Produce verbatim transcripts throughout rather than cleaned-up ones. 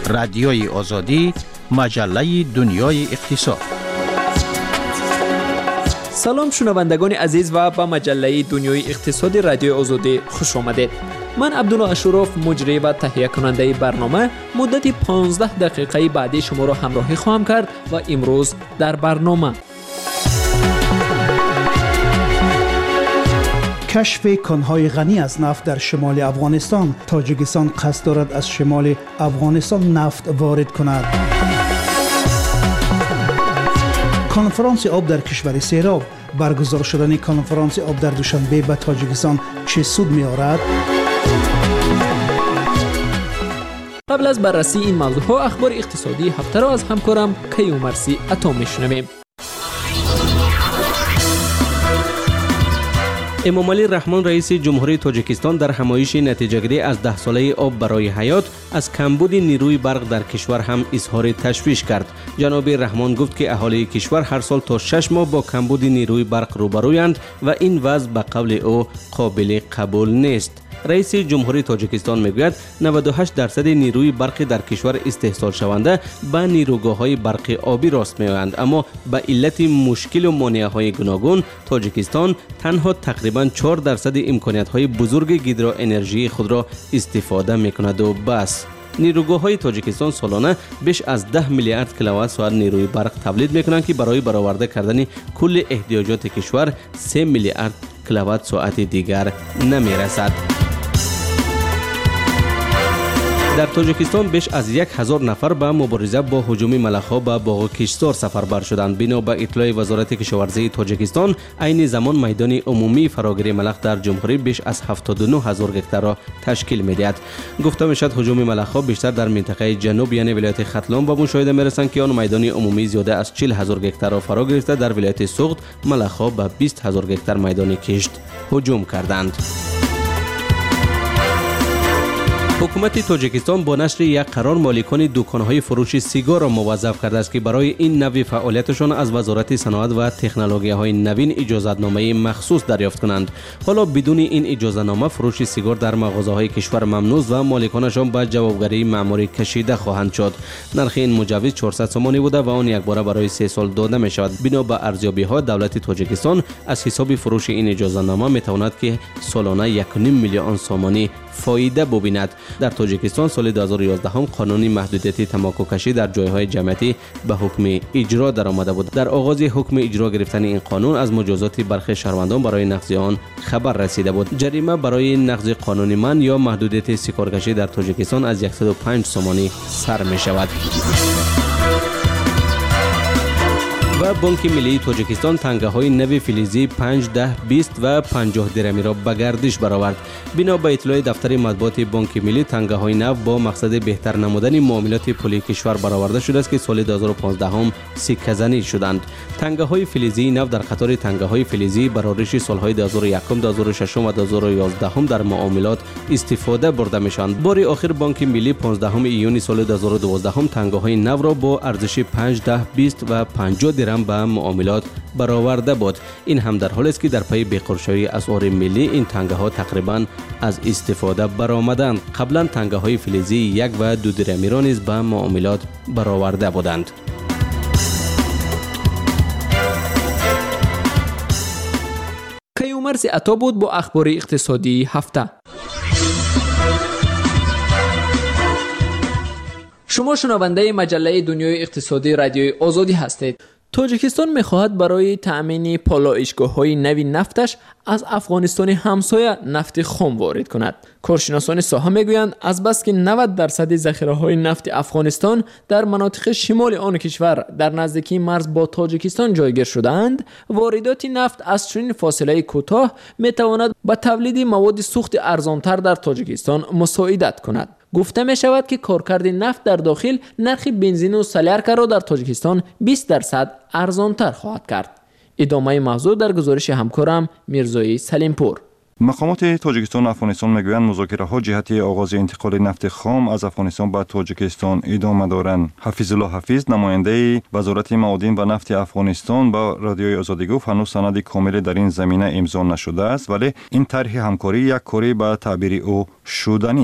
رادیوی آزادی، مجله دنیای اقتصاد. سلام شنوندگان عزیز و به مجله دنیای اقتصادی رادیو آزادی خوش آمدید. من عبدالله اشرف مجری و تهیه کننده برنامه مدت پانزده دقیقه بعدی شما را همراهی خواهم کرد و امروز در برنامه کشف کانهای غنی از نفت در شمال افغانستان. تاجیکستان قصد دارد از شمال افغانستان نفت وارد کند. کنفرانس آب در کشور سیراب. برگزار شدن کنفرانس آب در دوشنبه به تاجیکستان چه سود می آورد؟ قبل از بررسی این موضوع ها اخبار اقتصادی هفته را از همکارم کیومرثی عطا میشنویم. امامعلی رحمان رئیس جمهوری تاجیکستان در همایش نتیجه‌گیری از ده ساله آب برای حیات از کمبود نیروی برق در کشور هم اظهار تشویش کرد. جناب رحمان گفت که اهالی کشور هر سال تا شش ماه با کمبود نیروی برق روبرویند و این وضع به قول او قابل قبول نیست. رئیس جمهوری تاجیکستان میگوید نود و هشت درصد نیروی برق در کشور استحصال شونده به نیروگاه‌های برق آبی راست می‌آیند، اما به علت مشکل و مانع‌های گوناگون تاجیکستان تنها تقریباً چهار درصد امکانیت‌های بزرگ هیدرو انرژی خود را استفاده می‌کند و بس. نیروگاه‌های تاجیکستان سالانه بیش از ده میلیارد کیلووات ساعت نیروی برق تولید می‌کنند که برای برآورده کردن کل احتیاجات کشور سه میلیارد کیلووات ساعت دیگر نمی‌رسد. در تاجیکستان بیش از یک هزار نفر به مبارزه با هجوم ملخ‌ها به باغ کشتزار سفربر شدند. بنا به اطلاع وزارت کشاورزی تاجیکستان، عین زمان میدان عمومی فراگیری ملخ در جمهوری بیش از هفتاد و نه هزار هکتار را تشکیل می‌دهد. گفته می‌شود هجوم ملخ‌ها بیشتر در منطقه جنوب یعنی ولایت ختلان به مشاهده می‌رسند که آن میدان عمومی زیاده از چهل هزار هکتار را فرا گرفته. در ولایت سوغد ملخ‌ها به بیست هزار هکتار میدان کشت هجوم کردند. حکومت تاجیکستان با نشر یک قرار مالکان دکان‌های فروش سیگار را موظف کرده است که برای این نوع فعالیتشان از وزارت صنعت و تکنولوژی‌های نوین اجازه‌نامه مخصوص دریافت کنند. حالا بدون این اجازه‌نامه فروش سیگار در مغازه‌های کشور ممنوع است و مالکانشان به جوابگری مأموری کشیده خواهند شد. نرخ این مجوز چهارصد سومانی بوده و آن یک باره برای سه سال داده می‌شود. بنا به ارزیابی‌ها دولت تاجیکستان از حساب فروش این اجازه‌نامه می‌تواند که سالانه یک و نیم میلیون سومانی فایده ببیند. در تاجیکستان سال دو هزار و یازده هم قانون محدودیت تمباکو کشی در جایهای جمعیتی به حکم اجرا درآمده بود. در آغاز حکم اجرا گرفتن این قانون از مجازات برخی شهروندان برای نقض آن خبر رسیده بود. جریمه برای نقض قانون من یا محدودیت سیگارکشی در تاجیکستان از صد و پنج سومانی سر می شود. و بانک ملی تاجیکستان تنگه‌های نو فلزی پنج، ده، بیست و پنجاه درمی را به گردش برآورد. بنا به اطلاع دفتر مطبوعات بانک ملی، تنگه‌های نو با مقصد بهتر نمودن معاملات پولی کشور برآورده شده است که سال دو هزار و پانزده هم سکه زنی شدند. تنگه‌های فلزی نو در قطار تنگه‌های فلزی برآورش سال‌های دو هزار و یک، دو هزار و شش و دو هزار و یازده هم در معاملات استفاده برده می‌شوند. بار آخر بانک ملی پانزدهم ایون سال دو هزار و دوازده هم تنگه‌های نو را با ارزش پنج، ده، بیست و پنجاه درم به معاملات برآورده بود. این هم در حالی است که در پی بیقرارشوی اسعار ملی این تنگه ها تقریبا از استفاده برآمدند. قبلا تنگه های فلزی یک و دو درمی را نیز به معاملات برآورده بودند. کیومرثی عطا بود با اخبار اقتصادی هفته. شما شنونده مجله دنیای اقتصادی رادیوی آزادی هستید. تاجیکستان می‌خواهد برای تأمین پالایشگاه‌های نوی نفتش از افغانستان همسایه نفت خام وارد کند. کارشناسان ساحه میگویند از بس که نود درصد ذخیره‌های نفت افغانستان در مناطق شمال آن کشور در نزدیکی مرز با تاجیکستان جایگیر شده‌اند، واردات نفت از چنین فاصله کوتاه می‌تواند به تولید مواد سوخت ارزانتر در تاجیکستان مساعدت کند. گفته می شود که کارکرد نفت در داخل نرخ بنزین و سلیارکا را در تاجیکستان بیست درصد ارزانتر خواهد کرد. ادامه موضوع در گزارش همکارم میرزایی سلیمپور. مقامات تاجیکستان و افغانستان میگویند مذاکره‌ها جهت آغاز انتقال نفت خام از افغانستان به تاجیکستان ادامه دارند. حفیظالله حفیظ نماینده وزارت معادن و نفت افغانستان با رادیوی آزادی گفت هنوز سند کامل در این زمینه امضا نشده است، ولی این طرح همکاری یک کاری به تعبیر او شدنی است.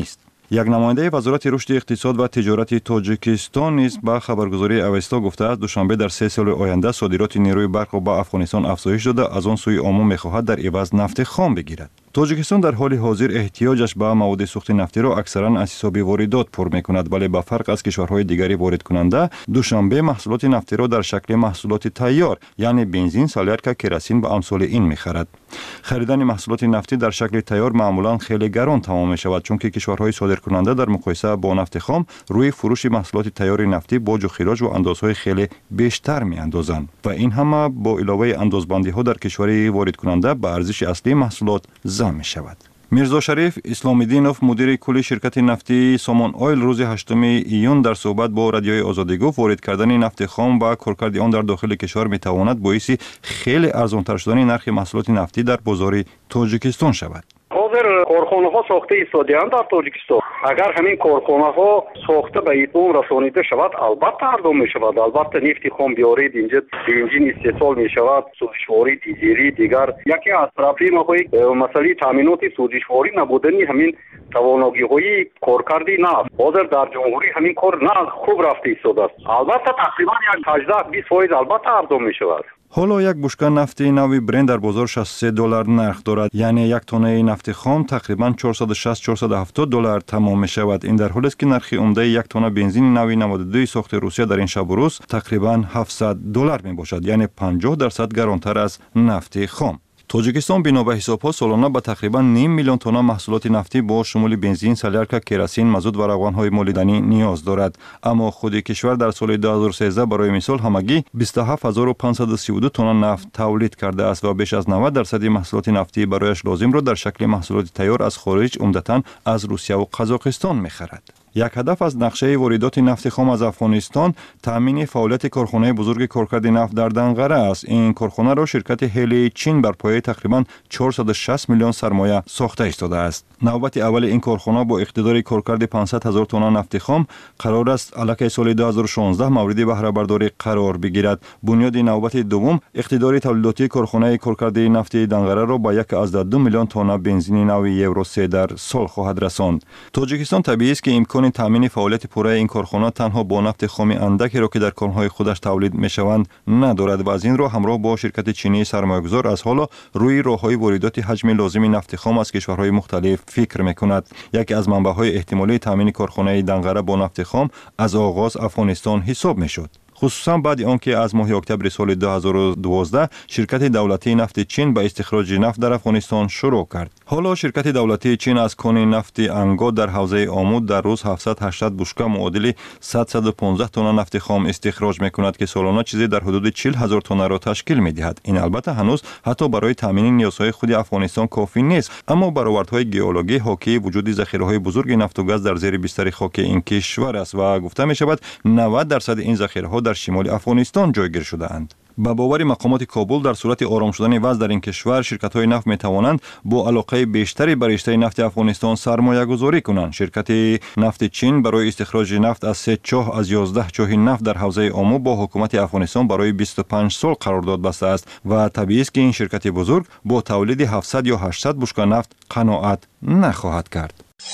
یک نماینده وزارت رشد اقتصاد و تجارت تاجیکستان نیز به خبرگزاری اوستا گفته است دوشنبه در سه سال آینده صادرات نیروی برق به افغانستان افزایش داده، از آن سوی عموم می‌خواهد در عوض نفت خام بگیرد. تاجیکستان در حال حاضر احتیاجش به مواد سوخت نفتی را اکثرا از حساب واردات پر می‌کند، ولی به فرق از کشورهای دیگری وارد کننده دوشنبه محصولات نفتی را در شکل محصولات تیار یعنی بنزین، سالیرکا، کراسین و امثال این می‌خرد. خریدن محصولات نفتی در شکل تیار معمولا خیلی گران تمام می‌شود، چون که کشورهای صادرکننده در مقایسه با نفت خام روی فروش محصولات تیار نفتی باج و خراج و اندازهای خیلی بیشتر می‌اندازند و این همه با علاوه اندازبندی‌ها در کشور وارد کننده به ارزش اصلی محصولات ضم می‌شود. میرزا شریف اسلامیدینوف مدیر کل شرکت نفتی سامان آیل روز هشتم ایون در صحبت با رادیوی آزادی گفت وارد کردن نفت خام و کارکرد آن در داخل کشور میتواند باعث خیلی ارزان‌تر شدن نرخ محصولات نفتی در بازار تاجیکستان شود. حاضر کارخانه‌ها ساخته ایستاده‌اند در تاجیکستان. اگر همین کارخانه‌ها ساخته به اتمام رسانیده شود البته ارزان می‌شود. البته نفت خام بیارید اینجا بنزین استحصال می‌شود، سوزشواری دیزلی دیگر یکی از پرابلم‌های مسئله تامینات سوزشواری نبودنی همین توانایی‌های کارکردی نفت. حاضر در جمهوری همین کار نه خوب رفته ایستاده است. البته تقریبا یک هجده بیست درصد البته ارزان می‌شود. حالا یک بشکه نفتی نوی برند در بازار شصت و سه دلار نرخ دارد، یعنی یک تونه نفت خام تقریبا چهارصد و شصت تا چهارصد و هفتاد دلار تمام می شود. این در حالی است که نرخ عمده یک تونه بنزین نوی نود و دو ساخت روسیه در این شب و روز تقریبا هفتصد دلار می باشد، یعنی پنجاه درصد گرانتر از نفت خام. تاجیکستان بنا به حساب‌ها سالانه به تقریبا نیم میلیون تن محصولات نفتی با شمول بنزین، سالیرکا، کراسین، مازوت و روغن‌های مولدنی نیاز دارد. اما خود کشور در سال دو هزار و سیزده برای مثال همگی بیست و هفت هزار و پانصد و سی و دو تن نفت تولید کرده است و بیش از نود درصد محصولات نفتی برایش لازم را در شکل محصولات تیار از خارج عمدتاً از روسیه و قزاقستان می‌خرد. یک هدف از نقشه واردات نفت خام از افغانستان تامین فعالیت کارخانه بزرگ کارکرد نفت در دنقره است. این کارخانه را شرکت هلی چین بر پایه تقریبا چهارصد و شصت میلیون سرمایه ساخته ایستاده است. نوبت اول این کارخانه با اقتدار کارکرد پانصد هزار تن نفت خام قرار است الکی سال دو هزار و شانزده مورد بهره برداری قرار بگیرد. بنیاد نوبت دوم اقتدار تولیداتی کارخانه کارکرد نفت دنقره را با یک از دو میلیون تن بنزین نوی یورو سه در سال خواهد رساند. تاجیکستان طبیعی است که امکان تامین فعالیت پوره این کارخانه تنها با نفت خام اندکی را که در کانهای خودش تولید میشوند ندارد و از این را همراه با شرکت چینی سرمایه‌گذار از حالا روی راههای واردات حجم لازم نفت خام از کشورهای مختلف فکر میکند. یکی از منبع‌های احتمالی تامین کارخانه دنقره با نفت خام از آغاز افغانستان حساب میشد، خصوصا بعد آنکه از ماه اکتبر سال دو هزار و دوازده شرکت دولتی نفت چین به استخراج نفت در افغانستان شروع کرد. حالا شرکت دولتی چین از کان نفت انگا در حوزه آمود در روز هفتصد و هشتاد بشکه معادل صد و پانزده تن نفت خام استخراج میکند که سالانه چیزی در حدود چهل هزار تن را تشکیل میدهد. این البته هنوز حتی برای تامین نیازهای خود افغانستان کافی نیست، اما برآوردهای گئولوژی حاکی وجود ذخیره‌های بزرگ نفت و گاز در زیر بستر خاک این کشور است و گفته میشود نود درصد این ذخیره‌ها در شمال افغانستان جایگیر شده اند. با باور مقامات کابل در صورت آرام شدن وضع در این کشور شرکت‌های نفت می‌توانند با علاقه بیشتری بر رشته نفت افغانستان سرمایه‌گذاری کنند. شرکت نفت چین برای استخراج نفت از سه چاه از یازده چاه نفت در حوزه آمو با حکومت افغانستان برای بیست و پنج سال قرارداد بسته است و طبیعی است که این شرکت بزرگ با تولید هفتصد یا هشتصد بشکه نفت قناعت نخواهد کرد.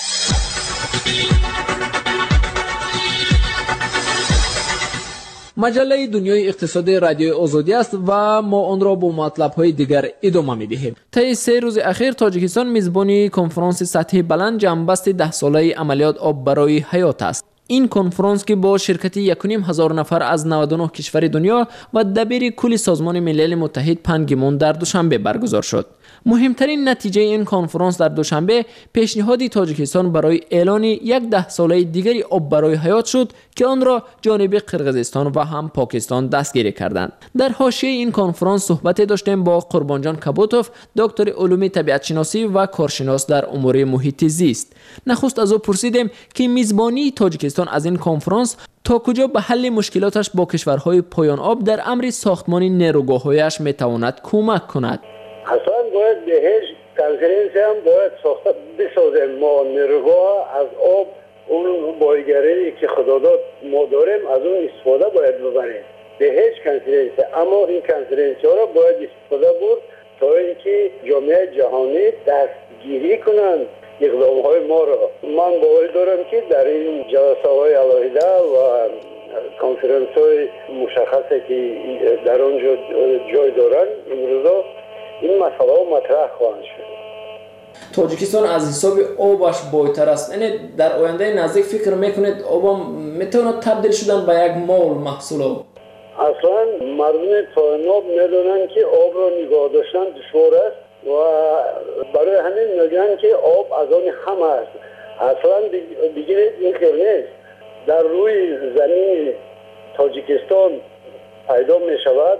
مجله دنیای اقتصادی رادیو آزادی است و ما آن را با مطلب‌های دیگر ادامه می‌دهیم. طی سه روز اخیر تاجیکستان میزبانی کنفرانس سطحی بلند جنبست ده ساله عملیات آب برای حیات است. این کنفرانس که با شرکت یک و نیم هزار نفر از نود و نه کشور دنیا و دبیر کل سازمان ملل متحد پنگیمون در دوشنبه برگزار شد. مهمترین نتیجه این کنفرانس در دوشنبه پیشنهاد تاجیکستان برای اعلان یک ده ساله دیگری آب برای حیات شد که آن را جانب قرقیزستان و هم پاکستان دستگیری کردند. در حاشیه این کنفرانس صحبت داشتیم با قربانجان کبوتوف، دکتر علوم طبیعت شناسی و کارشناس در امور محیط زیست. نخست از او پرسیدیم که میزبانی تاجیکستان از این کنفرانس تا کجا به حل مشکلاتش با کشورهای پایان آب در امر ساختمان نیروگاه‌هایش میتواند کمک کند. اصلا باید به هیچ کنفرانسی هم باید ساخته بسازیم. ما نیروگاه از آب اون بایگری که خدا داد ما داریم از اون استفاده باید ببریم به هیچ کنفرانسی. اما این کنفرانسی ها را باید استفاده بود تا اینکه جامعه جهانی دستگیری کنند اقدام های ما را. ما من باور دارم که در این جلسه های علاهیده و کنفرانس های مشخصی که در آنجا جای دارن امروزا این مسئله ها مطرح خواهند شد. تاجیکستان از حساب آبش بایتر است. یعنی در آینده نزدیک فکر میکنید آب میتونه تبدیل شدن به یک مول محصول آب؟ اصلا مردم تایناب میدونن که آب را نگاه داشتن دشوار است و برای همین میگن که آب از آن همه است. اصلا دیگه این خیر نیست. در روی زمین تاجیکستان پیدا می شود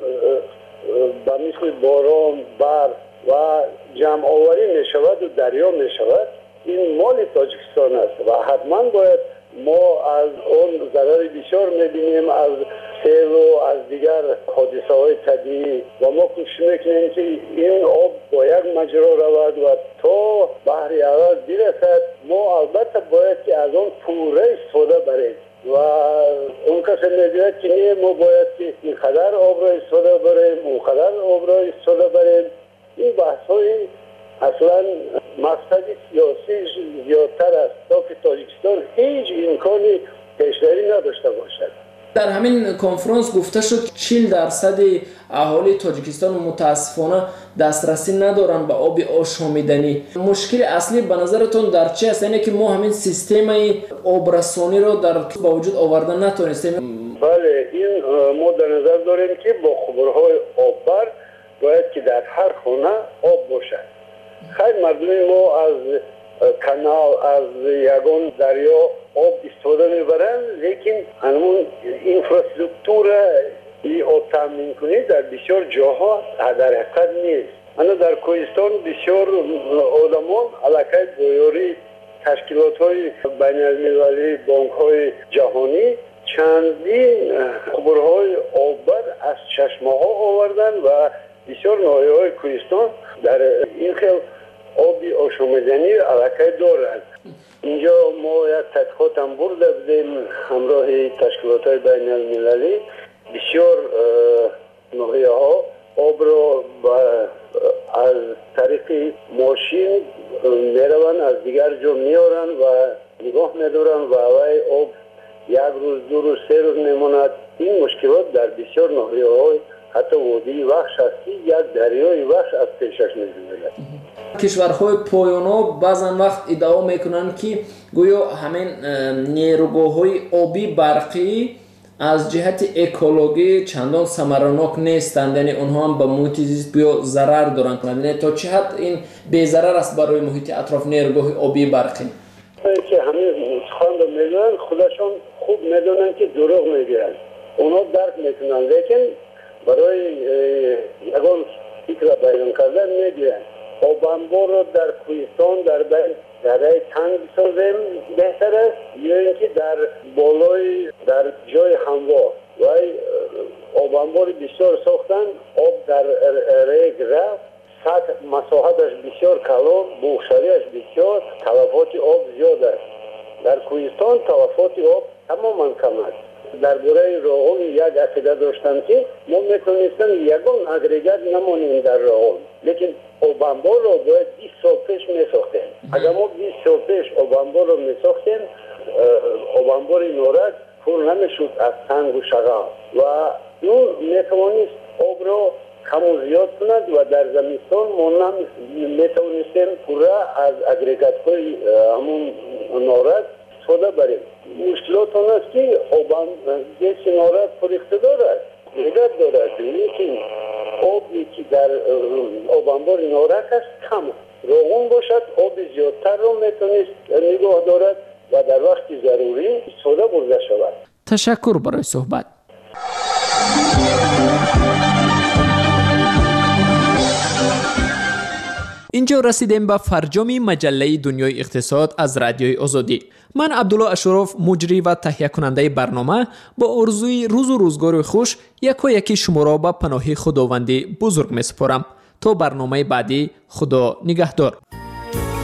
به مثل باران، برف و جمع آوری می شود و دریا می شود. این مال تاجیکستان است و حتما باید ما از اون ضرر بسیار می بینیم از سیل و از دیگر حادثه های طبیعی و ما کوشش میکنیم که این آب با یک مجرا رود و تا بحر اول برسد. ما البته باید که از اون پوره استفاده بریم و اون کسی میگوید که نه ما باید که این قدر آب را استفاده بریم اون قدر آب را استفاده بریم. این بحث های اصلا مقصد سیاسی زیادتر است تا که تاجیکستان هیچ امکانی پیشروی نداشته باشد. در همین کنفرانس گفته شد چهل درصد اهالی تاجیکستان متاسفانه دسترسی ندارن به آب آشامیدنی. مشکل اصلی به نظرتون در چی است؟ یعنی که ما همین سیستم آبرسانی رو در با وجود آوردن نتونستیم؟ بله، این ما در نظر داریم که با خبرهای آببر باید که در هر خانه آب باشد. خیلی مردم ما از کانال از یگان دریا آب استفاده میبرند، لیکن همون اینفراسترکتور ای آب تامین کنی در بسیار جاها در حقیقت نیست. انا در کوهستان بسیار آدمان علاقه بایوری تشکیلات های بین المللی، بانک های جهانی چندین خبرهای آببر از چشمه ها آوردن و بسیار ناحیه های کوهستان در این خیل آبی آشامیدنی علاقه دارد. اینجا ما یک تحقیقات هم برده بودیم همراه تشکیلات های بین المللی. بسیار ناحیه ها آب را از طریق ماشین میروند از دیگر جا میارن و نگاه میدارن و اوی آب یک روز دو روز سه روز میماند. این مشکلات در بسیار ناحیه های حتی وادی وحش هستی یک دریای وحش از پیشش می‌گذرد. کشورهای پایان‌ها بعضن وقت ادعا میکنن که گویا همین نیروگاه‌های آبی برقی از جهت اکولوژی چندان ثمرناک نیستند، یعنی اونها هم به محیط زیست بیا ضرر دارند. یعنی تا چه حد این بی ضرر است برای محیط اطراف نیروگاه آبی برقی؟ که همین خواند میگن خودشون خوب میدونن که دروغ میگن، اونا درک میکنن، لیکن برای یگان فکر بیان کردن میگن آب انبار رو در کوهستان در بین دره تنگ بسازیم بهتر است یا اینکه در بالای در جای هموار و آب انبار بسیار ساختن آب در ریگ رفت سطح مساحتش بسیار کلان بخشاریش بسیار تلفات آب زیاد است. در کوهستان تلفات آب تماما کم است. در برای راغون یک عقیده داشتن که ما میتونستیم یگان اگریگات نمانیم در راغون، لیکن آب انبار رو باید بیست سال پیش میساختیم. اگر ما بیست سال پیش آب انبار رو میساختیم آب انبار نورک پر نمیشد از سنگ و شغال و اون میتوانست آب رو کم و زیاد کند و در زمستان ما میتوانستیم پورا از اگریگات های همون نورک استفاده بریم. مشکلات اون است که آب دیسی نورک پر اقتدار است، اگریگات دارد، لیکن آبی که در آب انبار نورک است کم روغن باشد آب زیادتر رو میتونست نگاه دارد و در وقت ضروری استفاده برده شود. تشکر برای صحبت. اینجا رسیدیم به فرجام مجله دنیای اقتصاد از رادیوی آزادی. من عبدالله اشرف مجری و تهیه کننده برنامه با آرزوی روز و روزگار خوش یکا یکی شما را به پناه خداوندی بزرگ می سپارم. تا برنامه بعدی، خدا نگهدار.